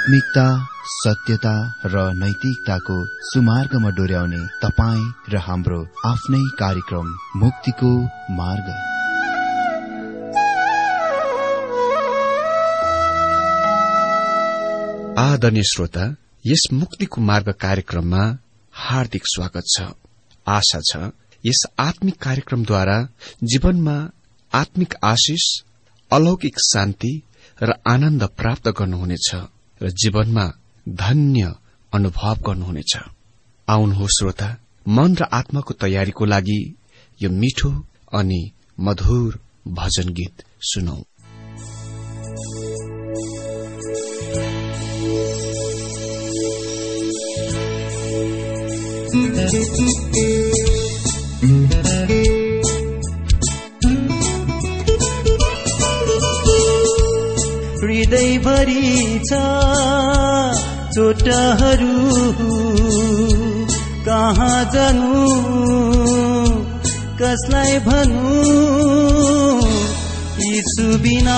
आत्मिकता, सत्यता र नैतिकताको सुमार्गमा डोर्याउने तपाईँ र हाम्रो आफ्नै कार्यक्रम मुक्तिको मार्ग। आदरणीय श्रोता, यस मुक्तिको मार्ग कार्यक्रममा हार्दिक स्वागत छ। आशा छ यस आत्मिक कार्यक्रमद्वारा जीवनमा आत्मिक आशिष, अलौकिक शान्ति र आनन्द प्राप्त गर्नुहुनेछ र जीवनमा धन्य अनुभव गर्नुहुनेछ। आउनुहोस् श्रोता, मन र आत्माको तयारीको लागि यो मिठो अनि मधुर भजन गीत सुनौ। हृदयभरि छ चोटहरू, कहाँ जानु कसलाई भनु, यीशु बिना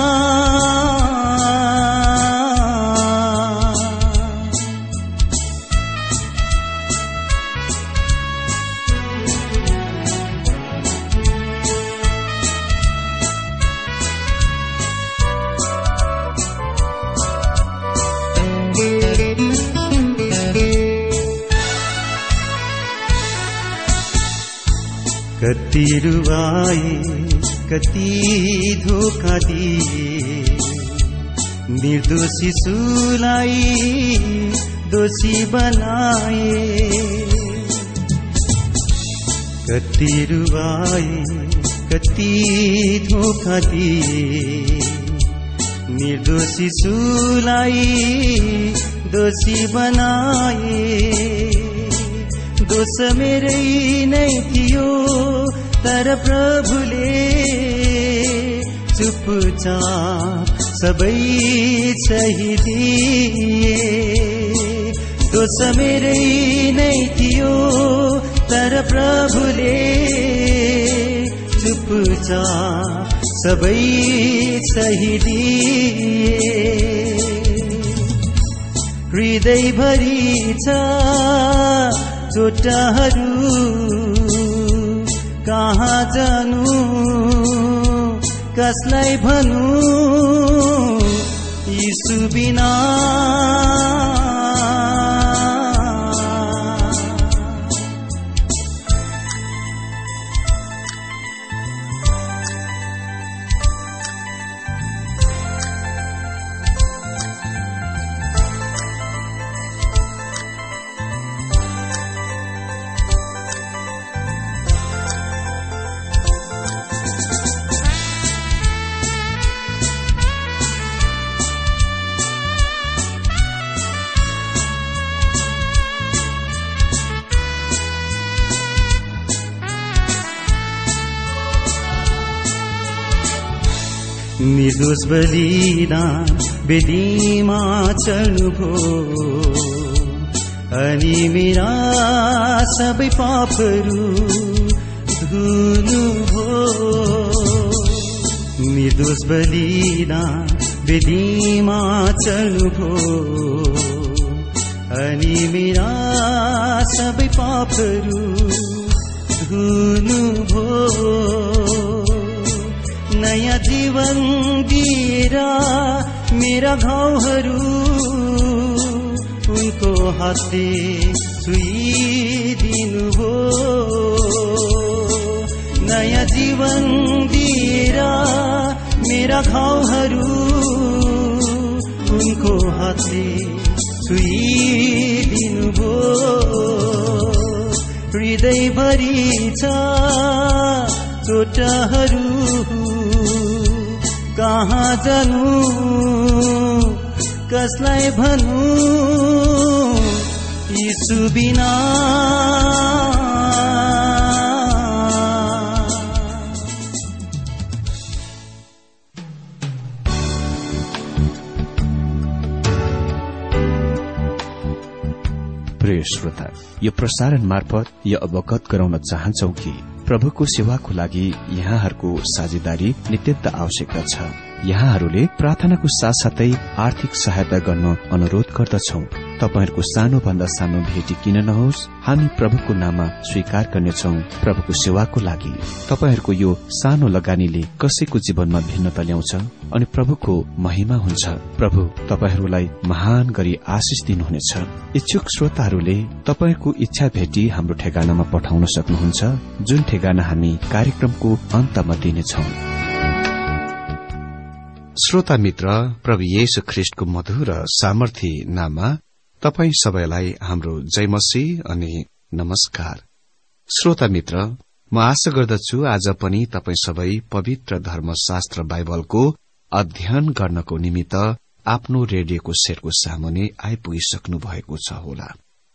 कति रुवाए, कति धोखा दिए, निर्दोष शिशुलाई दोषी बनाए। कति रुवाए, कति धोखा दिए, निर्दोष शिशुलाई दोषी बनाए। दोष मेरै नै थियो, तर प्रभुले चुपचाप सबै सही दिए। दोष मेरै नै थियो, तर प्रभुले चुपचाप सबै सही दिए। हृदयभरि छ चोटहरू, कहाँ जानु कसलाई भनु, यीशु बिना निर्दोष बलिदान वेदीमा चढ्नुभयो, अनि मेरा सबै पापहरू धुनुभयो। निर्दोष बलिदान वेदीमा चढ्नुभयो, अनि मेरा सबै पापहरू धुनुभयो। नयाँ जीवन दिएर मेरा घाउहरू उनको हातले छुइदिनुभयो। नयाँ जीवन दिएर मेरा घाउहरू उनको हातले छुइदिनुभयो। हृदयभरि छ चोटहरू, कहाँ जानु कसलाई भनु, यीशु बिना। प्रिय श्रोता, यो प्रसारण मार्फत यो अवगत गराउन चाहन्छौ कि प्रभुको सेवाको लागि यहाँहरूको साझेदारी नित्यन्त आवश्यकता छ। यहाँहरूले प्रार्थनाको साथसाथै आर्थिक सहायता गर्न अनुरोध गर्दछौ। तपाईहरूको सानो भन्दा सानो भेटी किन नहोस्, हामी प्रभुको नाममा स्वीकार गर्नेछौ। प्रभुको सेवाको लागि तपाईहरूको यो सानो लगानीले कसैको जीवनमा भिन्नता ल्याउँछ अनि प्रभुको महिमा हुन्छ। प्रभु तपाईहरूलाई महान गरी आशिष दिनुहुनेछ। इच्छुक श्रोताहरूले तपाईहरूको इच्छा भेटी हाम्रो ठेगानामा पठाउन सक्नुहुन्छ, जुन ठेगाना हामी कार्यक्रमको अन्तमा दिनेछौ। श्रोता मित्र, प्रभु येशू ख्रीष्टको मधुर र सामर्थी नाममा तपाई सबैलाई हाम्रो जय मसीह अनि नमस्कार। श्रोता मित्र, म आशा गर्दछु आज पनि तपाई सबै पवित्र धर्मशास्त्र बाइबलको अध्ययन गर्नको निमित्त आफ्नो रेडियोको सेटको सामुने आइपुगिसक्नु भएको छ होला।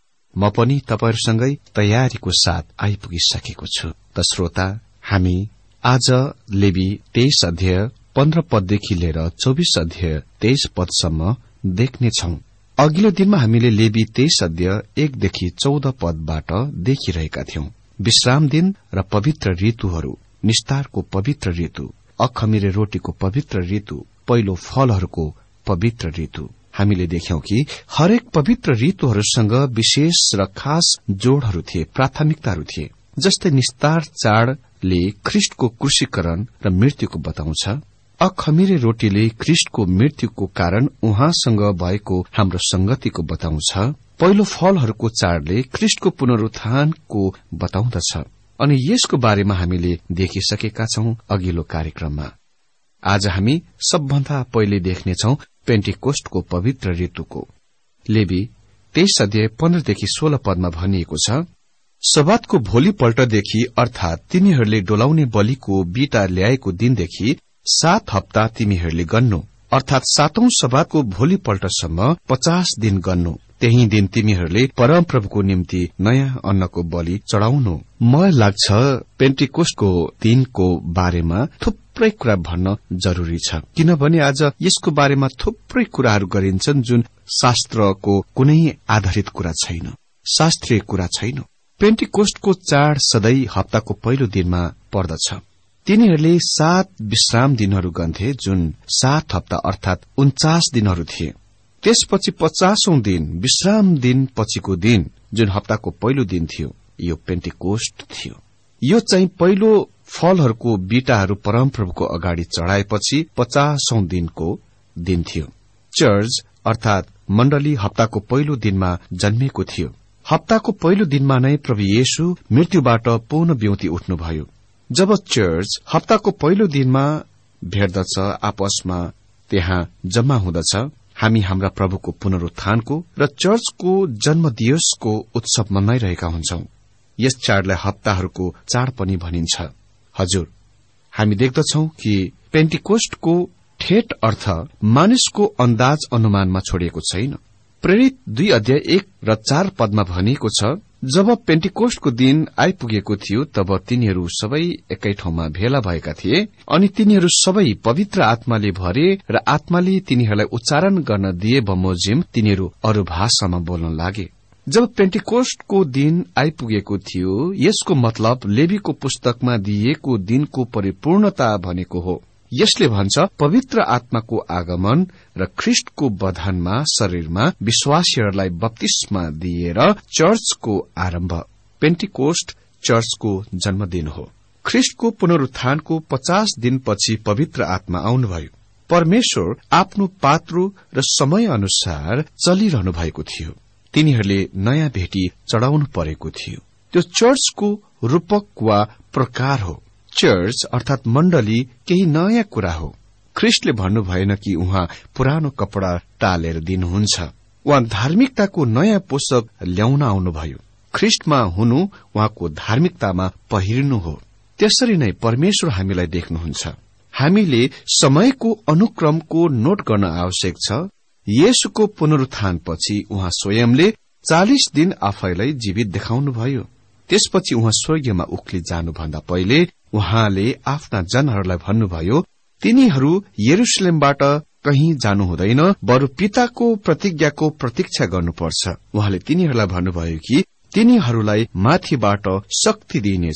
म पनि तपाईहरूसँगै तयारीको साथ आइपुगिसकेको छु। त श्रोता, हामी आज लेवी 23 अध्याय 15 पददेखि लिएर 24 अध्याय 23 पदसम्म देख्नेछौ। अघिल्लो दिनमा हामीले लेवी 23 अध्याय 1 देखि 14 पदबाट देखिरहेका थियौं। विश्राम दिन र पवित्र ऋतुहरू, निस्तारको पवित्र ऋतु, अखमिरे रोटीको पवित्र ऋतु, पहिलो फलहरूको पवित्र ऋतु। हामीले देख्यौं कि हरेक पवित्र ऋतुहरूसँग विशेष र खास जोड़हरू थिए, प्राथमिकताहरू थिए। जस्तै निस्तार चाडले ख्रीष्टको क्रूसीकरण र मृत्युको बताउँछ। अखमिरे रोटीले ख्रीष्टको मृत्युको कारण उहाँसँग भएको हाम्रो संगतिको बताउँछ। पहिलो फलहरूको चाडले ख्रीष्टको पुनरुत्थानको बताउँदछ। अनि यसको बारेमा हामीले देखिसकेका छौं अघिल्लो कार्यक्रममा। आज हामी सबभन्दा पहिले देख्नेछौ पेन्टिकोस्टको पवित्र ऋतुको। लेवी 23 अध्याय 15 देखि 16 पदमा भनिएको छ, सब्बातको भोलिपल्टदेखि अर्थात तिनीहरूले डोलाउने बलिको बीटा ल्याएको दिनदेखि 7 हप्ता तिमीहरूले गन्नु, अर्थात 7औं सब्बातको भोलिपल्टसम्म 50 दिन गन्नु। त्यही दिन तिमीहरूले परमप्रभुको निम्ति नयाँ अन्नको बलि चढ़ाउनु। मलाई लाग्छ पेन्टिकोस्टको दिनको बारेमा थुप्रै कुरा भन्न जरूरी छ, किनभने आज यसको बारेमा थुप्रै कुराहरू गरिन्छन् जुन शास्त्रको कुनै आधारित कुरा छैन, शास्त्रीय कुरा छैन। पेन्टिकोस्टको चाड सधैँ हप्ताको पहिलो दिनमा पर्दछ। तिनीहरूले 7 विश्राम दिनहरू गन्थे, जुन 7 हप्ता अर्थात 49 दिनहरू थिए। त्यसपछि 50औं दिन, विश्राम दिन पछिको दिन, जुन हप्ताको पहिलो दिन थियो, यो पेन्टिकोस्ट थियो। यो चाहिँ पहिलो फलहरूको बीटाहरू परमप्रभुको अगाडि चढ़ाएपछि 50औं दिनको दिन थियो। चर्च अर्थात मण्डली हप्ताको पहिलो दिनमा जन्मेको थियो। हप्ताको पहिलो दिनमा नै प्रभु येशू मृत्युबाट पुनः बिउती उठ्नुभयो। जब चर्च हप्ताको पहिलो दिनमा भेट्दछ, आपसमा त्यहाँ जम्मा हुँदछ, हामी हाम्रा प्रभुको पुनरुत्थानको र चर्चको जन्मदिवसको उत्सव मनाइरहेका हुन्छौं। यस चाडलाई हप्ताहरूको चाड पनि भनिन्छ। हजुर, हामी देख्दछौ कि पेन्टिकोस्टको ठेट अर्थ मानिसको अन्दाज अनुमानमा छोडिएको छैन। प्रेरित 2 अध्याय 1 र 4 पदमा भनिएको छ, जब पेन्टिकोस्टको दिन आइपुगेको थियो तब तिनीहरू सबै एकै ठाउँमा भेला भएका थिए अनि तिनीहरू सबै पवित्र आत्माले भरे र आत्माले तिनीहरूलाई उच्चारण गर्न दिए बमोजिम तिनीहरू अरू भाषामा बोल्न लागे। जब पेन्टिकोस्टको दिन आइपुगेको थियो, यसको मतलब लेवीको पुस्तकमा दिइएको दिनको परिपूर्णता भनेको हो। यसले भन्छ पवित्र आत्माको आगमन र ख्रीष्टको बधानमा शरीरमा विश्वासीहरूलाई बप्तिस्मा दिएर चर्चको आरम्भ। पेन्टिकोस्ट चर्चको जन्मदिन हो। ख्रीष्टको पुनरुत्थानको 50 दिनपछि पवित्र आत्मा आउनुभयो। परमेश्वर आफ्नो पात्रो र समय अनुसार चलिरहनु भएको थियो। तिनीहरूले नयाँ भेटी चढ़ाउनु परेको थियो। त्यो चर्चको रूपक वा प्रकार हो। चर्च अर्थात मण्डली केही नयाँ कुरा हो। ख्रीष्टले भन्नु भएन कि उहाँ पुरानो कपड़ा टालेर दिनुहुन्छ। उहाँ धार्मिकताको नयाँ पोषक ल्याउन आउनुभयो। ख्रीष्टमा हुनु उहाँको धार्मिकतामा पहिरिनु हो। त्यसरी नै परमेश्वर हामीलाई देख्नुहुन्छ। हामीले समयको अनुक्रमको नोट गर्न आवश्यक छ। येशूको पुनरुत्थानपछि उहाँ स्वयंले 40 दिन आफैलाई जीवित देखाउनुभयो। त्यसपछि उहाँ स्वर्गीयमा उक्ली जानुभन्दा पहिले उहाँले आफ्ना जनहरूलाई भन्नुभयो, तिनीहरू यरुशलेमबाट कहीं जानु हुँदैन, बरु पिताको प्रतिज्ञाको प्रतीक्षा गर्नुपर्छ। उहाँले तिनीहरूलाई भन्नुभयो कि तिनीहरूलाई माथिबाट शक्ति दिइनेछ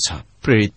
प्रेरित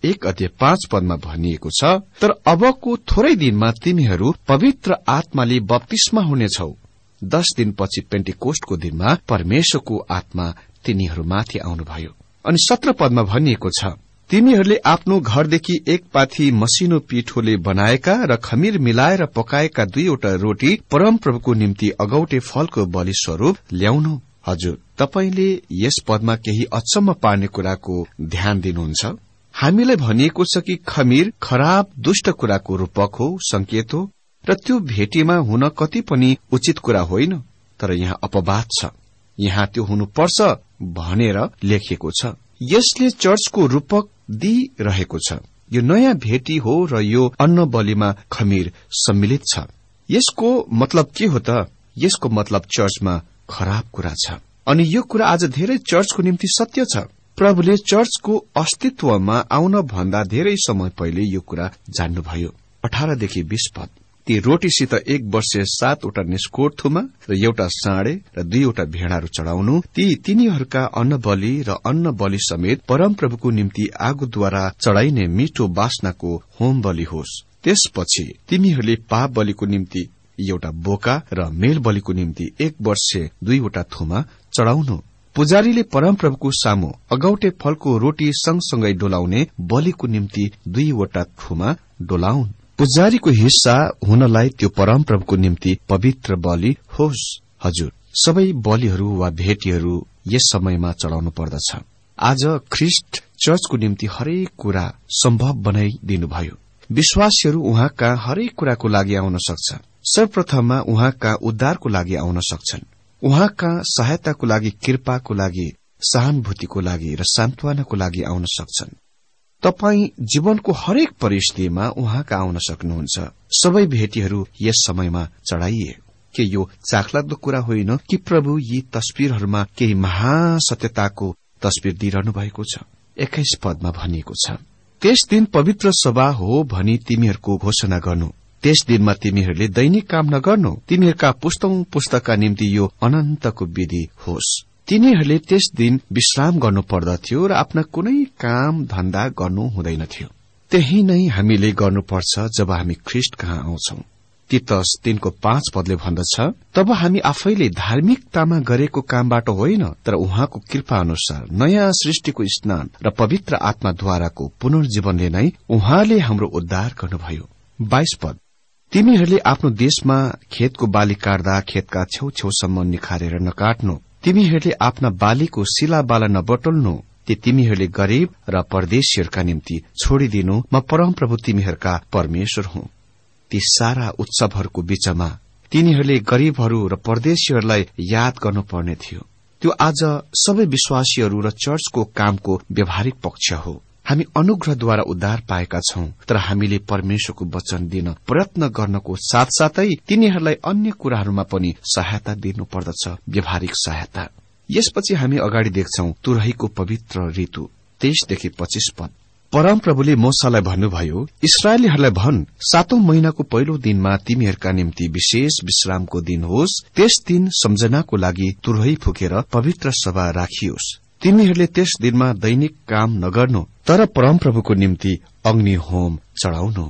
1:5 भनिएको छ, तर अबको थोरै दिनमा तिमीहरू पवित्र आत्माले बप्तिस्मा हुनेछौ। 10 दिनपछि पेन्टिकोस्टको दिनमा परमेश्वरको आत्मा तिनीहरूमाथि आउनुभयो। अनि 17 भनिएको छ, तिमीहरूले आफ्नो घरदेखि एक पाथी मसिनो पिठोले बनाएका र खमीर मिलाएर पकाएका 2वटा रोटी परमप्रभुको निम्ति अगौटे फलको बलि स्वरूप ल्याउनु। हजुर, तपाईले यस पदमा केही अचम्म पार्ने कुराको ध्यान दिनुहुन्छ। हामीलाई भनिएको छ कि खमीर खराब दुष्ट कुराको रूपक हो, संकेत हो, र त्यो भेटीमा हुन कति पनि उचित कुरा होइन। तर यहाँ अपवाद छ, यहाँ त्यो हुनुपर्छ भनेर लेखिएको छ। यसले चर्चको रूपक दिइरहेको छ। यो नयाँ भेटी हो र यो अन्न बलिमा खमीर सम्मिलित छ। यसको मतलब के हो त? यसको मतलब चर्चमा खराब कुरा छ। अनि यो कुरा आज धेरै चर्चको निम्ति सत्य छ। प्रभुले चर्चको अस्तित्वमा आउन भन्दा धेरै समय पहिले यो कुरा जान्नुभयो। 18देखि 20 पद, ती रोटीसित 1 वर्षे 7वटा निस्कोट थुमा र 1 साँडे र 2वटा भेडाहरू चढ़ाउनु। ती तिनीहरूका अन्न बलि र अन्न बलि समेत परमप्रभुको निम्ति आगोद्वारा चढ़ाइने मिठो बास्नाको होम बलि होस्। त्यसपछि तिमीहरूले पाप बलिको निम्ति 1 बोका र मेल बलिको निम्ति 1 वर्षे 2वटा थुमा चढ़ाउनु। पुजारीले परमप्रभुको सामु अगौटे फलको रोटी सँगसँगै डोलाउने बलिको निम्ति 2वटा थुमा डोलाउन्। पुजारीको हिस्सा हुनलाई त्यो परमप्रभुको निम्ति पवित्र बलि होस्। हजुर, सबै बलिहरू वा भेटीहरू यस समयमा चढ़ाउनु पर्दछ। आज ख्रिस्ट चर्चको निम्ति हरेक कुरा सम्भव बनाइदिनुभयो। विश्वासीहरू उहाँका हरेक कुराको लागि आउन सक्छ। सर्वप्रथममा उहाँका उद्धारको लागि आउन सक्छन्। उहाँका सहायताको लागि, कृपाको लागि, सहानुभूतिको लागि र सान्त्वनाको लागि आउन सक्छन्। तपाई जीवनको हरेक परिस्थितिमा उहाँका आउन सक्नुहुन्छ। सबै भेटीहरू यस समयमा चढ़ाइए। के यो चाखलाग्दो कुरा होइन कि प्रभु यी तस्बिरहरूमा केही महासत्यताको तस्बिर दिइरहनु भएको छ? 21 पदमा भनिएको छ, त्यस दिन पवित्र सभा हो भनी तिमीहरूको घोषणा गर्नु। त्यस दिनमा तिमीहरूले दैनिक काम नगर्नु। तिमीहरूका पुस्तौं पुस्तकका निम्ति यो अनन्तको विधि होस्। तिनीहरूले त्यस दिन विश्राम गर्नु पर्दथ्यो र आफ्ना कुनै काम धन्दा गर्नु हुँदैनथ्यो। त्यही नै हामीले गर्नुपर्छ जब हामी ख्रिस्ट कहाँ आउँछौं। तीतस 3:5 पदले भन्दछ, तब हामी आफैले धार्मिकतामा गरेको कामबाट होइन, तर उहाँको कृपा अनुसार नयाँ सृष्टिको स्नान र पवित्र आत्माद्वाराको पुनर्जीवनले नै उहाँले हाम्रो उद्धार गर्नुभयो। 22 पद, तिमीहरूले आफ्नो देशमा खेतको बाली काट्दा खेतका छेउछेउसम्म निखारेर नकाट्नु। तिमीहरूले आफ्ना बालीको शिलाबाला नबटुल्नु। तिमीहरूले गरीब र परदेशीहरूका निम्ति छोडिदिनु। म परमप्रभु तिमीहरूका परमेश्वर हुँ। ती सारा उत्सवहरूको बीचमा तिनीहरूले गरीबहरू र परदेशीहरूलाई याद गर्नुपर्ने थियो। त्यो आज सबै विश्वासीहरू र चर्चको कामको व्यावहारिक पक्ष हो। हामी अनुग्रहद्वारा उद्धार पाएका छौं, तर हामीले परमेश्वरको वचन दिन प्रयत्न गर्नको साथसाथै तिनीहरूलाई अन्य कुराहरूमा पनि सहायता दिनुपर्दछ, व्यावहारिक सहायता। यसपछि हामी अगाडि देख्छौं तुरहीको पवित्र ऋतु। 23देखि 25 पद, परमप्रभुले मोसालाई भन्नुभयो, इस्राएलीहरूलाई भन्, 7औं महिनाको पहिलो दिनमा तिमीहरूका निम्ति विशेष विश्रामको दिन होस्। त्यस दिन सम्झनाको लागि तुरही फुकेर पवित्र सभा राखियोस्। तिमीहरूले त्यस दिनमा दैनिक काम नगर्नु, तर परमप्रभुको निम्ति अग्नि होम चढ़ाउनु।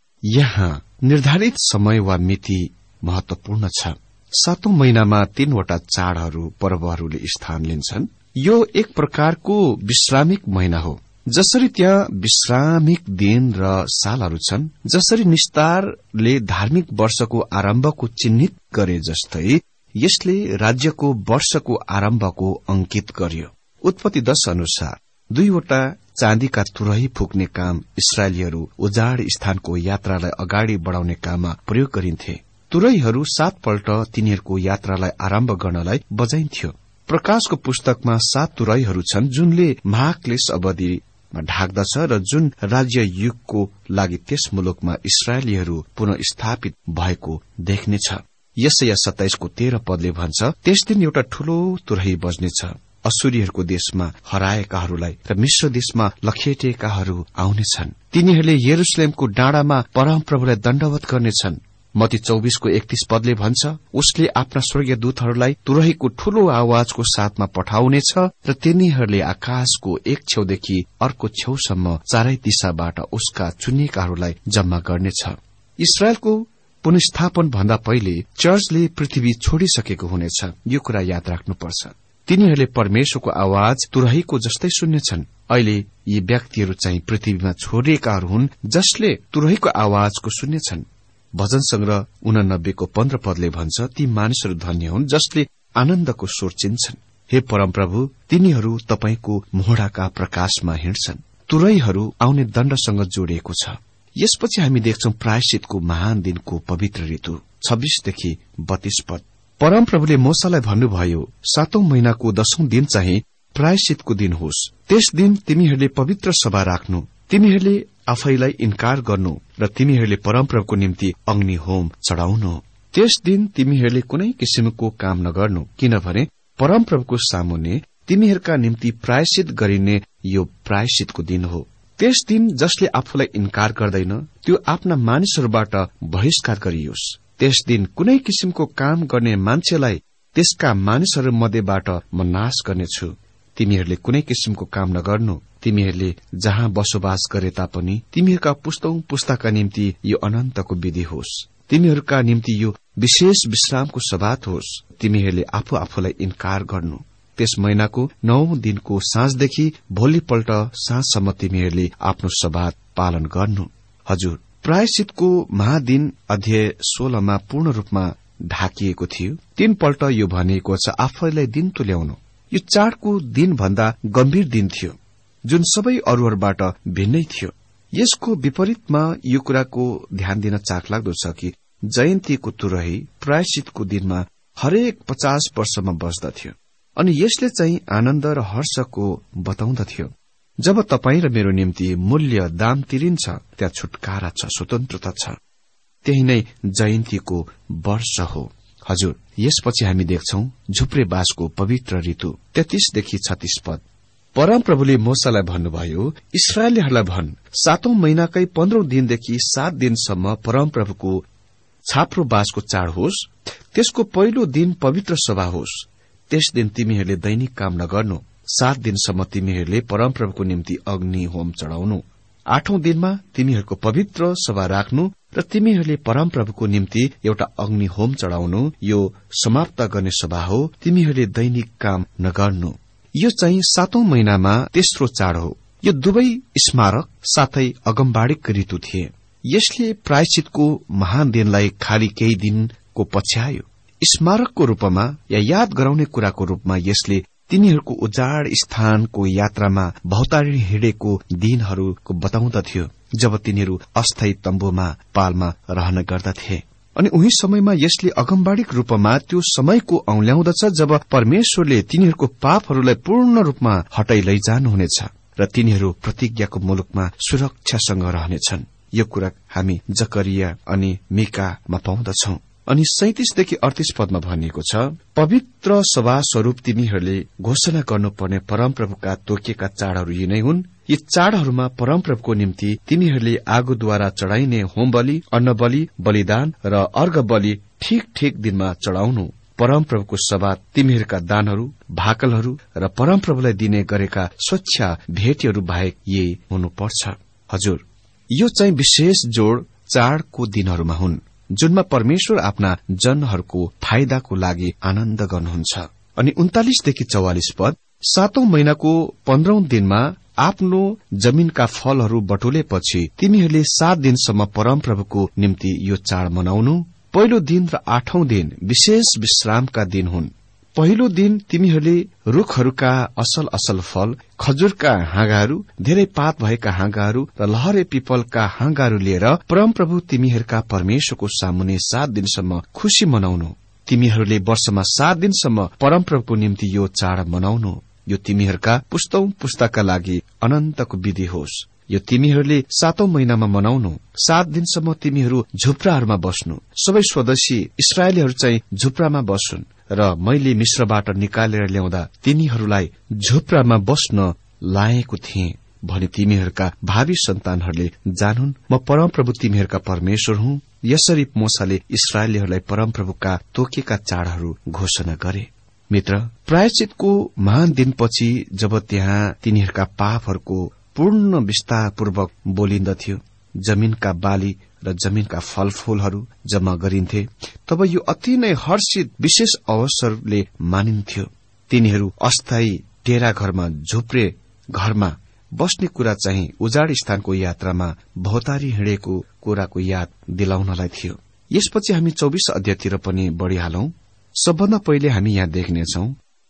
यहाँ निर्धारित समय वा मिति महत्वपूर्ण छ। 7औं महिनामा 3वटा चाडहरू, पर्वहरूले स्थान लिन्छन्। यो एक प्रकारको विश्रामिक महिना हो। जसरी त्यहाँ विश्रामिक दिन र सालहरू छन्, जसरी निस्तारले धार्मिक वर्षको आरम्भको चिन्हित गरे जस्तै यसले राज्यको वर्षको आरम्भको अंकित गर्यो। उत्पत्ति 10 अनुसार 2वटा चाँदीका तुरही फुक्ने काम इस्राएलीहरू उजाड स्थानको यात्रालाई अगाडि बढ़ाउने काममा प्रयोग गरिन्थे। तुरहीहरू 7 पल्ट तिनीहरूको यात्रालाई आरम्भ गर्नलाई बजाइन्थ्यो। प्रकाशको पुस्तकमा 7 तुरहीहरू छन् जुनले महाक्लेश अवधिमा ढाक्दछ र जुन राज्य युगको लागि त्यस मुलुकमा इस्राएलीहरू पुनः स्थापित भएको देख्नेछ। यसैया 27:13 पदले भन्छ, त्यस दिन एउटा ठूलो तुरही बज्नेछ। असुरीहरूको देशमा हराएकाहरूलाई र मिश्र देशमा लखेटेकाहरू आउनेछन्। तिनीहरूले यरुशलेमको डाँडामा परमप्रभुलाई दण्डवत गर्नेछन्। मत्ती 24:31 पदले भन्छ, उसले आफ्ना स्वर्गीय दूतहरूलाई तुरहीको ठूलो आवाजको साथमा पठाउनेछ र तिनीहरूले आकाशको एक छेउदेखि अर्को छेउसम्म चारै दिशाबाट उसका चुनिएकाहरूलाई जम्मा गर्नेछ। इस्राएलको पुनर्स्थापन भन्दा पहिले चर्चले पृथ्वी छोडिसकेको हुनेछ। यो कुरा याद राख्नुपर्छ। तिनीहरूले परमेश्वरको आवाज तुरहीको जस्तै सुन्नेछन्। अहिले यी व्यक्तिहरू चाहिँ पृथ्वीमा छोडिएकाहरू हुन् जसले तुरहीको आवाजको सुन्नेछन्। भजन संग्रह 89 15 पदले भन्छ, ती मानिसहरू धन्य हुन् जसले आनन्दको स्वर चिन्छन्। हे परमप्रभु, तिनीहरू तपाईको मोहडाका प्रकाशमा हिँड्छन्। तुरहीहरू आउने दण्डसँग जोडिएको छ। यसपछि हामी देख्छौं प्रायश्चितको महान दिनको पवित्र ऋतु 26 32 पद। परमप्रभुले मूसालाई भन्नुभयो, 7औं महिनाको 10औं दिन चाहिँ प्रायश्चितको दिन होस्। त्यस दिन तिमीहरूले पवित्र सभा राख्नु, तिमीहरूले आफैलाई इन्कार गर्नु र तिमीहरूले परमप्रभुको निम्ति अग्नि होम चढ़ाउनु। त्यस दिन तिमीहरूले कुनै किसिमको काम नगर्नु, किनभने परमप्रभुको सामुन्ने तिमीहरूका निम्ति प्रायश्चित गरिने यो प्रायश्चितको दिन हो। त्यस दिन जसले आफूलाई इन्कार गर्दैन त्यो आफ्ना मानिसहरूबाट बहिष्कार गरियोस्। त्यस दिन कुनै किसिमको काम गर्ने मान्छेलाई त्यसका मानिसहरू मध्येबाट म नाश गर्नेछु। तिमीहरूले कुनै किसिमको काम नगर्नु। तिमीहरूले जहाँ बसोबास गरे तापनि तिमीहरूका पुस्तौं पुस्ताका निम्ति यो अनन्तको विधि होस्। तिमीहरूका निम्ति यो विशेष विश्रामको सबात होस्। तिमीहरूले आफू आफूलाई इन्कार गर्नु। त्यस महिनाको 9औं दिनको साँझदेखि भोलिपल्ट साँझसम्म तिमीहरूले आफ्नो सबात पालन गर्नु। हजुर, प्रायश्चितको महादिन अध्याय 16 पूर्ण रूपमा ढाकिएको थियो। 3 पल्ट यो भनिएको छ, आफैलाई दिन तुल्याउनु। यो चाडको दिन भन्दा गम्भीर दिन थियो जुन सबै अरूहरूबाट भिन्नै थियो। यसको विपरीतमा यो कुराको ध्यान दिन चाखलाग्दो छ कि जयन्तीको तुरही प्रायश्चितको दिनमा हरेक 50 वर्षमा बस्दथ्यो अनि यसले चाहिँ आनन्द र हर्षको बताउँदथ्यो। जब तपाईं र मेरो निम्ति मूल्य दाम तिरिन्छ, त्यहाँ छुटकारा छ, स्वतन्त्रता छ। त्यही नै जयन्तीको वर्ष हो। हजुर, यसपछि हामी देख्छौं झुप्रेबासको पवित्र ऋतु 33 36 पद। परमप्रभुले मूसालाई भन्नुभयो, इस्राएलीहरूलाई भन्, 7औं महिनाकै 15औं दिनदेखि 7 दिनसम्म परमप्रभुको छाप्रो बासको चाड होस्। त्यसको पहिलो दिन पवित्र सभा होस्। त्यस दिन तिमीहरूले दैनिक काम नगर्नु। 7 दिनसम्म तिमीहरूले परमप्रभुको निम्ति अग्नि होम चढ़ाउनु। 8औं दिनमा तिमीहरूको पवित्र सभा राख्नु र तिमीहरूले परमप्रभुको निम्ति एउटा अग्नि होम चढ़ाउनु। यो समाप्त गर्ने सभा हो। तिमीहरूले दैनिक काम नगर्नु। यो चाहिँ 7औं महिनामा तेस्रो चाड हो। यो दुवै स्मारक साथै अगमबाडीक ऋतु थिए। यसले प्रायश्चितको महान दिनलाई खाली केही दिनको पछ्यायो। स्मारकको रूपमा या याद गराउने कुराको रूपमा यसले तिनीहरूको उजाड स्थानको यात्रामा भौतारी हिँडेको दिनहरूको बताउँदथ्यो जब तिनीहरू अस्थायी तम्बुमा पालमा रहन गर्दथे। अनि उही समयमा यसले अगमबाडीक रूपमा त्यो समयको औंल्याउँदछ जब परमेश्वरले तिनीहरूको पापहरूलाई पूर्ण रूपमा हटाई लैजानुहुनेछ र तिनीहरू प्रतिज्ञाको मुलुकमा सुरक्षासँग रहनेछन्। यो कुरा हामी जकरिया अनि मिकामा पाउँदछौं। अनि 37 38 पदमा भनिएको छ, पवित्र सभा स्वरूप तिमीहरूले घोषणा गर्नुपर्ने परमप्रभुका तोकिएका चाडहरू यी नै हुन्। यी चाडहरूमा परमप्रभुको निम्ति तिमीहरूले आगोद्वारा चढ़ाइने होम बलि, अन्न बलि, बलिदान र अर्घ बलि ठीक ठीक दिनमा चढ़ाउनु। परमप्रभुको सभा तिमीहरूका दानहरू, भाकलहरू र परमप्रभुलाई दिने गरेका स्वच्छ भेटीहरू बाहेक यही हुनुपर्छ। हजुर, यो चाहिँ विशेष जोड़ चाडको दिनहरूमा हुन् जुनमा परमेश्वर आफ्ना जनहरूको फाइदाको लागि आनन्द गर्नुहुन्छ। अनि 39 देखि 44 पद, 7औं महिनाको 15औं दिनमा आफ्नो जमीनका फलहरू बटुलेपछि तिमीहरूले 7 दिनसम्म परमप्रभुको निम्ति यो चाड मनाउनु। पहिलो दिन र 8औं दिन विशेष विश्रामका दिन हुन्। पहिलो दिन तिमीहरूले रूखहरूका असल असल फल, खजुरका हाँगाहरू, धेरै पात भएका हाँगाहरू र लहरे पिपलका हाँगाहरू लिएर परमप्रभु तिमीहरूका परमेश्वरको सामुन्ने 7 दिनसम्म खुशी मनाउनु। तिमीहरूले वर्षमा 7 दिनसम्म परमप्रभुको निम्ति यो चाड मनाउनु। यो तिमीहरूका पुस्तौं पुस्ताका लागि अनन्तको विधि होस्। यो तिमीहरूले 7औं महिनामा मनाउनु। 7 दिनसम्म तिमीहरू झुप्राहरूमा बस्नु। सबै स्वदेशी इस्राएलीहरू चाहिँ झुप्रामा बस्छन् र मैले मिश्रबाट निकालेर ल्याउँदा तिनीहरूलाई झुप्रामा बस्न लाएको थिएँ भने तिमीहरूका भावी सन्तानहरूले जानुन् म परमप्रभु तिमीहरूका परमेश्वर हुँ। यसरी मोसाले इस्राएलीहरूलाई परमप्रभुका तोकेका चाडहरू घोषणा गरे। मित्र, प्रायश्चितको महान दिनपछि जब त्यहाँ तिनीहरूका पापहरूको पूर्ण विस्तारपूर्वक बोलिन्दथ्यो, जमीनका बाली र जमीनका फलफूलहरू जम्मा गरिन्थे, तब यो अति नै हर्षित विशेष अवसरले मानिन्थ्यो। तिनीहरू अस्थायी डेरा घरमा, झुप्रे घरमा बस्ने कुरा चाहिँ उजाड स्थानको यात्रामा भौतारी हिँडेको कुराको याद दिलाउनलाई थियो। यसपछि हामी 24 अध्यायतिर पनि बढ़िहालौं। सबभन्दा पहिले हामी यहाँ देख्नेछौ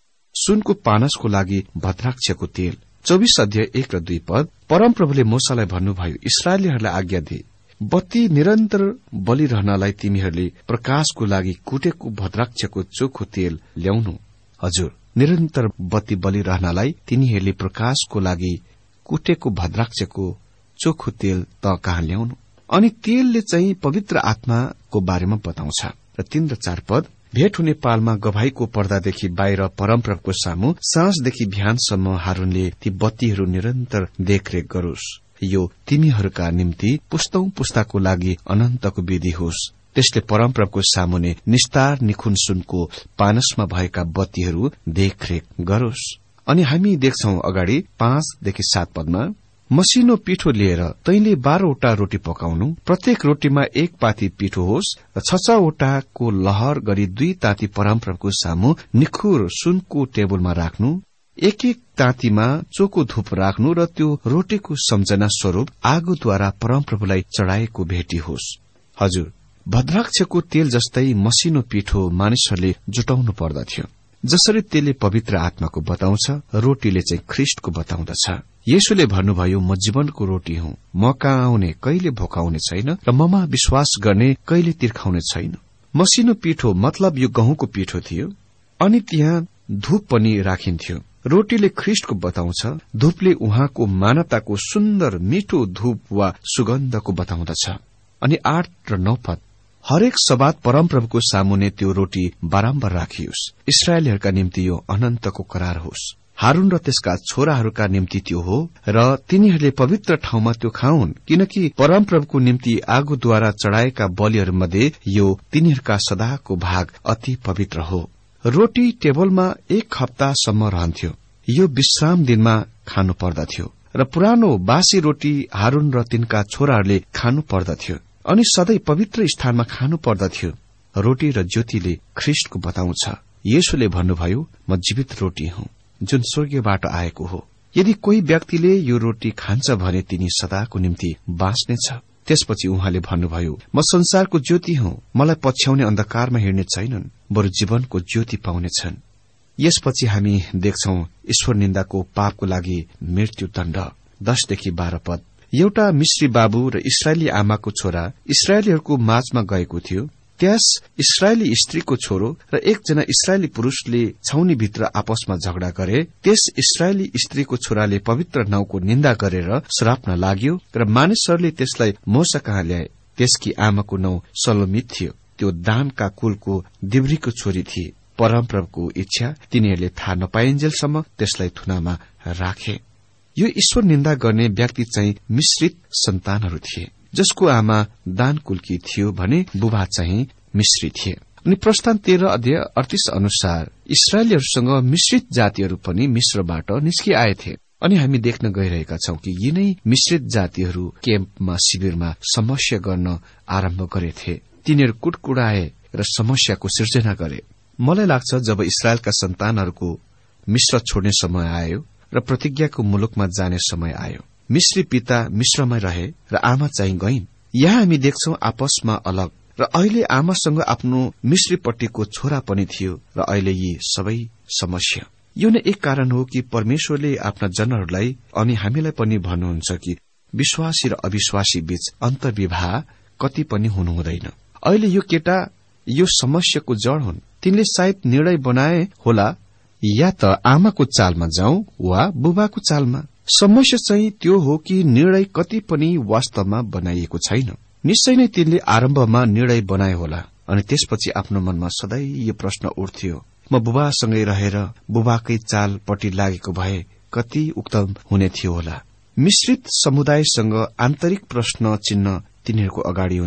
सुनको पानसको लागि भद्राक्षको तेल। 24 अध्याय 1 र 2 पद। परमप्रभुले मूसालाई भन्नुभयो, इस्राएलीहरूलाई आज्ञा दे, बत्ती निरन्तर बलिरहनलाई तिमीहरूले प्रकाशको लागि कुटेको भद्राक्षको चोखो तेल ल्याउनु। हजुर, निरन्तर बत्ती बलिरहनलाई तिनीहरूले प्रकाशको लागि कुटेको भद्राक्षको चोखो तेल त कहाँ ल्याउनु। अनि तेलले चाहिँ पवित्र आत्माको बारेमा बताउँछ। र 3 र 4 पद। भेट हुने पालमा गवाईको पर्दादेखि बाहिर परमप्रभुको सामु साँझदेखि बिहानसम्म हारूनले ती बत्तीहरू निरन्तर देखरेख गरोस्। यो तिमीहरूका निम्ति पुस्तौं पुस्ताको लागि अनन्तको विधि होस्। त्यसले परमप्रभुको सामुने निस्तार निखुन सुनको पानसमा भएका बत्तीहरू देखरेख गरोस्। अनि हामी देख्छौं अगाडि 5देखि 7 पदमा, मसिनो पिठो लिएर तैले 12वटा रोटी पकाउनु, प्रत्येक रोटीमा 1 पाती पिठो होस् र 6-6वटाको लहर गरी 2 ताती परमप्रभुको सामु निखुर सुनको टेबलमा राख्नु, एक तातीमा चोको धूप राख्नु र त्यो रोटीको सम्झना स्वरूप आगोद्वारा परमप्रभुलाई चढ़ाएको भेटी होस्। हजुर, भद्राक्षको तेल जस्तै मसिनो पिठो मानिसहरूले जुटाउनु पर्दथ्यो। जसरी तेलले पवित्र आत्माको बताउँछ, रोटीले चाहिँ ख्रिस्टको बताउँदछ। येशूले भन्नुभयो, म जीवनको रोटी हुँ, म कहाँ आउने कहिले भोकाउने छैन र ममा विश्वास गर्ने कहिले तिर्खाउने छैन। मसिनो पिठो मतलब यो गहुँको पिठो थियो। अनि त्यहाँ धूप पनि राखिन्थ्यो। रोटीले ख्रिस्टको बताउँछ, धूपले उहाँको मानवताको सुन्दर मिठो धूप वा सुगन्धको बताउँदछ। अनि 8 र 9 पद। हरेक सबात परमप्रभुको सामुने त्यो रोटी बारम्बार राखियोस्। इस्राएलीहरूका निम्ति यो अनन्तको करार होस्। हारून र त्यसका छोराहरूका निम्ति त्यो हो र तिनीहरूले पवित्र ठाउँमा त्यो खाउन्, किनकि परमप्रभुको निम्ति आगोद्वारा चढ़ाएका बलिहरूमध्ये यो तिनीहरूका सदाको भाग अति पवित्र हो। रोटी टेबलमा 1 हप्तासम्म रहन्थ्यो। यो विश्राम दिनमा खानु पर्दथ्यो र पुरानो बासी रोटी हारून र तिनका छोराहरूले खानु पर्दथ्यो अनि सधैँ पवित्र स्थानमा खानु पर्दथ्यो। रोटी र ज्योतिले ख्रिस्टको बताउँछ। येशूले भन्नुभयो, म जीवित रोटी हुँ जुन स्वर्गबाट आएको हो। यदि कोही व्यक्तिले यो रोटी खान्छ भने तिनी सदाको निम्ति बाँच्नेछ। त्यसपछि उहाँले भन्नुभयो, म संसारको ज्योति हुँ, मलाई पछ्याउने अन्धकारमा हिँड्ने छैनन्, बरु जीवनको ज्योति पाउनेछन्। यसपछि हामी देख्छौं ईश्वर निन्दाको पापको लागि मृत्युदण्ड। 10देखि 12 पद। एउटा मिश्री बाबु र इस्राएली आमाको छोरा इस्राएलीहरूको माझमा गएको थियो। त्यस इस्राएली स्त्रीको छोरो र एकजना इस्राएली पुरूषले छाउनीभित्र आपसमा झगडा गरे। त्यस इस्राएली स्त्रीको छोराले पवित्र नाउँको निन्दा गरेर श्राप्न लाग्यो र मानिसहरूले त्यसलाई मोसा कहाँ ल्याए। त्यसकी आमाको नाउँ सलोमित थियो। त्यो दानका कुलको दिब्रीको छोरी थिए। परमप्रभुको इच्छा तिनीहरूले थाहा नपाइन्जेलसम्म त्यसलाई थुनामा राखे। यो ईश्वर निन्दा गर्ने व्यक्ति चाहिँ मिश्रित सन्तानहरू थिए, जसको आमा दान कुलकी थियो भने बुबा चाहिँ मिश्री थिए। अनि प्रस्थान 13 अध्याय 38 अनुसार इस्राएलीहरूसँग मिश्रित जातिहरू पनि मिश्रबाट निस्किआएथे। अनि हामी देख्न गइरहेका छौं कि यिनै मिश्रित जातिहरू क्याम्पमा शिविरमा समस्या गर्न आरम्भ गरेथे। तिनीहरू कुटकुटाए र समस्याको सिर्जना गरे। मलाई लाग्छ जब इस्राएलका सन्तानहरूको मिश्र छोड्ने समय आयो र प्रतिज्ञाको मुलुकमा जाने समय आयो, मिश्री पिता मिश्रमै रहे र आमा चाहिँ गइन्। यहाँ हामी देख्छौं आपसमा अलग र अहिले आमासँग आफ्नो मिश्रीपट्टिको छोरा पनि थियो र अहिले यी सबै समस्या। यो नै एक कारण हो कि परमेश्वरले आफ्ना जनहरूलाई अनि हामीलाई पनि भन्नुहुन्छ कि विश्वासी र अविश्वासी बीच अन्तर्विवाह कति पनि हुनु हुँदैन। अहिले यो केटा यो समस्याको जड़ हुन्। तिनले सायद निर्णय बनाए होला या त आमाको चालमा जाउँ वा बुबाको चालमा। समस्या चाहिँ त्यो हो कि निर्णय कति पनि वास्तवमा बनाइएको छैन। निश्चय नै तिनले आरम्भमा निर्णय बनाए होला अनि त्यसपछि आफ्नो मनमा सधैँ यो प्रश्न उठ्थ्यो, म बुबासँगै रहेर बुबाकै चालपट्टि लागेको भए कति उत्तम हुने थियो होला। मिश्रित समुदायसँग आन्तरिक प्रश्न चिन्ह तिनीहरूको अगाडि हुन्छ।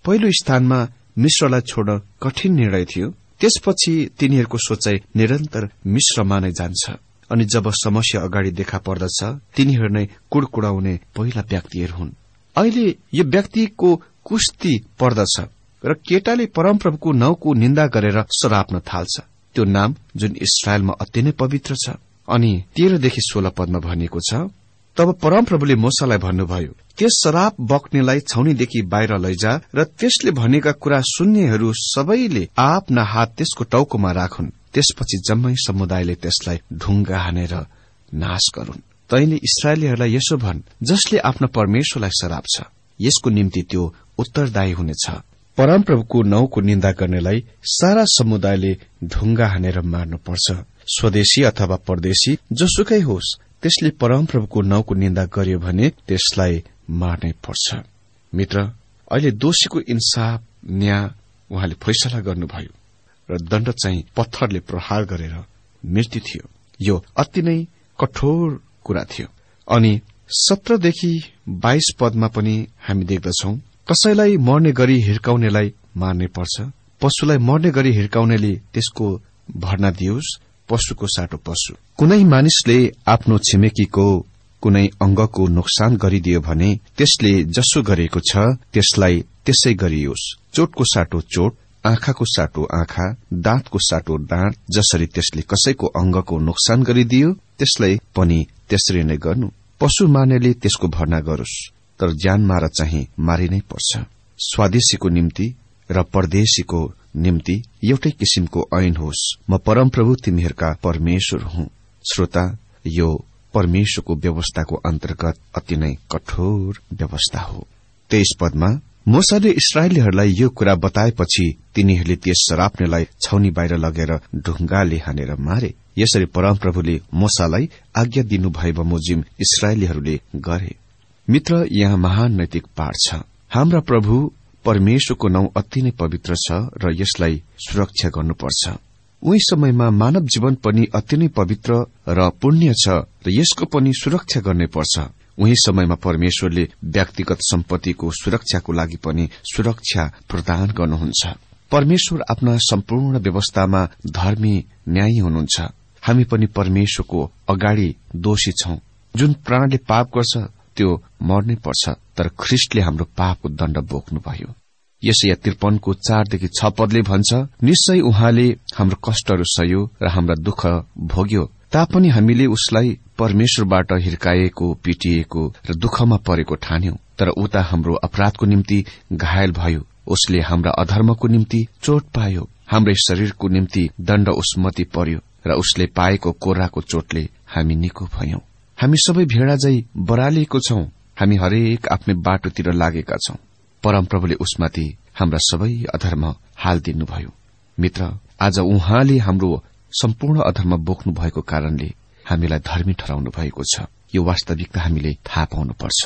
पहिलो स्थानमा मिश्रलाई छोड्न कठिन निर्णय थियो। त्यसपछि तिनीहरूको सोचाइ निरन्तर मिश्रमा नै जान्छ अनि जब समस्या अगाडि देखा पर्दछ तिनीहरू नै कुडकुडाउने पहिला व्यक्तिहरू हुन्। अहिले यो व्यक्तिको कुस्ती पर्दछ र केटाले परमप्रभुको नाउँको निन्दा गरेर सराप्न थाल्छ। त्यो नाम जुन इस्राएलमा अति नै पवित्र छ। अनि 13देखि 16 पदमा भनिएको छ, तब परमप्रभुले मूसालाई भन्नुभयो, त्यस शराब बक्नेलाई छाउनीदेखि बाहिर लैजा र त्यसले भनेका कुरा सुन्नेहरू सबैले आफ्ना हात त्यसको टाउकोमा राखुन्। त्यसपछि जम्मै समुदायले त्यसलाई ढुङ्गा हानेर नाश गरून्। तैले इस्राएलीहरूलाई यसो भन्, जसले आफ्ना परमेश्वरलाई शराब छ यसको निम्ति त्यो उत्तरदायी हुनेछ। परमप्रभुको नाउँको निन्दा गर्नेलाई सारा समुदायले ढुङ्गा हानेर मार्नुपर्छ। स्वदेशी अथवा परदेशी जोसुकै होस्, त्यसले परमप्रभुको नाउँको निन्दा गर्यो भने त्यसलाई मार्नै पर्छ। मित्र, अहिले दोषीको इन्साफ न्याय उहाँले फैसला गर्नुभयो र दण्ड चाहिँ पत्थरले प्रहार गरेर मृत्यु थियो। यो अति नै कठोर कुरा थियो। अनि 17देखि 22 पदमा पनि हामी देख्दछौं, कसैलाई मर्ने गरी हिर्काउनेलाई मार्नै पर्छ। पशुलाई मर्ने गरी हिर्काउनेले त्यसको भर्ना दियोस्, पशुको साटो पशु। कुनै मानिसले आफ्नो छिमेकीको कुनै अंगको नोक्सान गरिदियो भने त्यसले जसो गरेको छ त्यसलाई त्यसै गरियोस्। चोटको साटो चोट, आँखाको साटो आँखा, दाँतको साटो दाँत। जसरी त्यसले कसैको अंगको नोक्सान गरिदियो त्यसलाई पनि त्यसरी नै गर्नु। पशु मार्नेले त्यसको भर्ना गरोस्, तर ज्यान मार चाहिँ मारिनै पर्छ। स्वादेशीको निम्ति र परदेशीको निम्ति एउटै किसिमको ऐन होस्। म परमप्रभु तिमीहरूका परमेश्वर हुँ। श्रोता, यो परमेश्वरको व्यवस्थाको अन्तर्गत अति नै कठोर व्यवस्था हो। 23 पदमा मूसाले इस्राएलीहरूलाई यो कुरा बताएपछि तिनीहरूले त्यस सराप्नेलाई छाउनी बाहिर लगेर ढुङ्गाले हानेर मारे। यसरी परमप्रभुले मूसालाई आज्ञा दिनुभए बमोजिम इस्राएलीहरूले गरे। मित्र, यहाँ महान नैतिक पाठ छ। हाम्रा प्रभु परमेश्वरको नाउँ अति नै पवित्र छ र यसलाई सुरक्षा गर्नुपर्छ। उही समयमा मानव जीवन पनि अति नै पवित्र र पुण्य छ र यसको पनि सुरक्षा गर्नै पर्छ। उही समयमा परमेश्वरले व्यक्तिगत सम्पत्तिको सुरक्षाको लागि पनि सुरक्षा प्रदान गर्नुहुन्छ। परमेश्वर आफ्ना सम्पूर्ण व्यवस्थामा धर्मी न्यायी हुनुहुन्छ। हामी पनि परमेश्वरको अगाडि दोषी छौं। जुन प्राणले पाप गर्छ त्यो मर्नै पर्छ, तर ख्रिस्टले हाम्रो पापको दण्ड बोक्नुभयो। यसैया 53को 4देखि 6 पदले भन्छ, निश्चय उहाँले हाम्रो कष्टहरू सह्यो र हाम्रा दुःख भोग्यो, तापनि हामीले उसलाई परमेश्वरबाट हिर्काएको, पिटिएको र दुःखमा परेको ठान्यौं। तर उता हाम्रो अपराधको निम्ति घायल भयो, उसले हाम्रा अधर्मको निम्ति चोट पायो। हाम्रै शरीरको निम्ति दण्ड उसमति पर्यो र उसले पाएको कोर्राको चोटले हामी निको भयौं। हामी सबै भेडा झै बरालिएको छौं। हामी हरेक आफ्नै बाटोतिर लागेका छौं। परमप्रभुले उसमाथि हाम्रा सबै अधर्म हालिदिनुभयो। मित्र, आज उहाँले हाम्रो सम्पूर्ण अधर्म बोक्नु भएको कारणले हामीलाई धर्मी ठहराउनु भएको छ। यो वास्तविकता हामीले थाहा पाउनुपर्छ।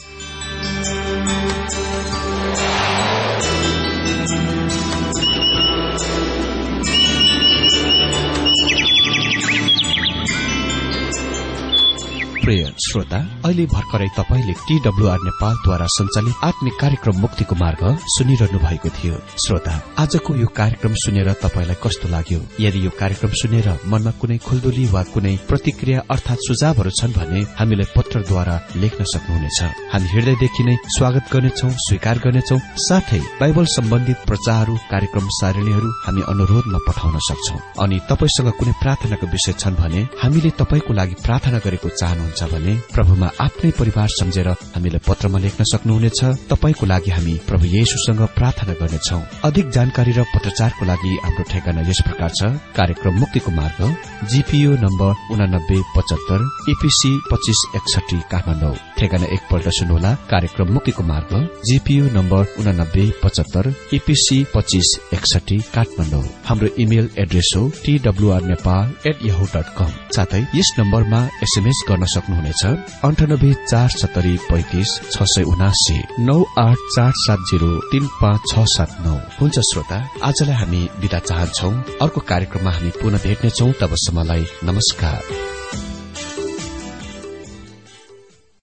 प्रिय श्रोता, अहिले भर्खरै तपाईले TWR नेपालद्वारा सञ्चालित आत्मिक कार्यक्रम मुक्तिको मार्ग सुनिरहनु भएको थियो। श्रोता, आजको यो कार्यक्रम सुनेर तपाईलाई कस्तो लाग्यो? यदि यो कार्यक्रम सुनेर मनमा कुनै खुल्दुली वा कुनै प्रतिक्रिया अर्थात सुझावहरू छन् भने हामीलाई पत्रद्वारा लेख्न सक्नुहुनेछ। हामी हृदयदेखि नै स्वागत गर्नेछौं, स्वीकार गर्नेछौं। साथै बाइबल सम्बन्धित प्रचारहरू, कार्यक्रम सारणीहरू हामी अनुरोधमा पठाउन सक्छौं। अनि तपाईसँग कुनै प्रार्थनाको विषय छन् भने हामीले तपाईको लागि प्रार्थना गरेको चाहनुहुन्छ भने प्रभुमा आफ्नै परिवार सम्झेर हामीलाई पत्रमा लेख्न सक्नुहुनेछ। तपाईको लागि हामी प्रभु येशूसँग प्रार्थना गर्नेछौं। अधिक जानकारी र पत्रचारको लागि हाम्रो ठेगाना यस प्रकार छ। कार्यक्रम मुक्तिको मार्ग, GPO नम्बर 8975, EPC 2561 काठमाडौँ। ठेगाना एकपल्ट सुन्नुहोला। कार्यक्रम मुक्तिको मार्ग, GPO नम्बर 8975, EPC 2561 काठमाडौँ। हाम्रो इमेल एड्रेस हो twrnepal@yahoo.com। साथै यस नम्बरमा SMS गर्न सक्नुहुनेछ 9847355679 9847035679। हुन्छ श्रोता, आजलाई हामी बिदा चाहन्छौ। अर्को कार्यक्रममा हामी पुनः भेट्नेछौ। तबसम्मलाई नमस्कार।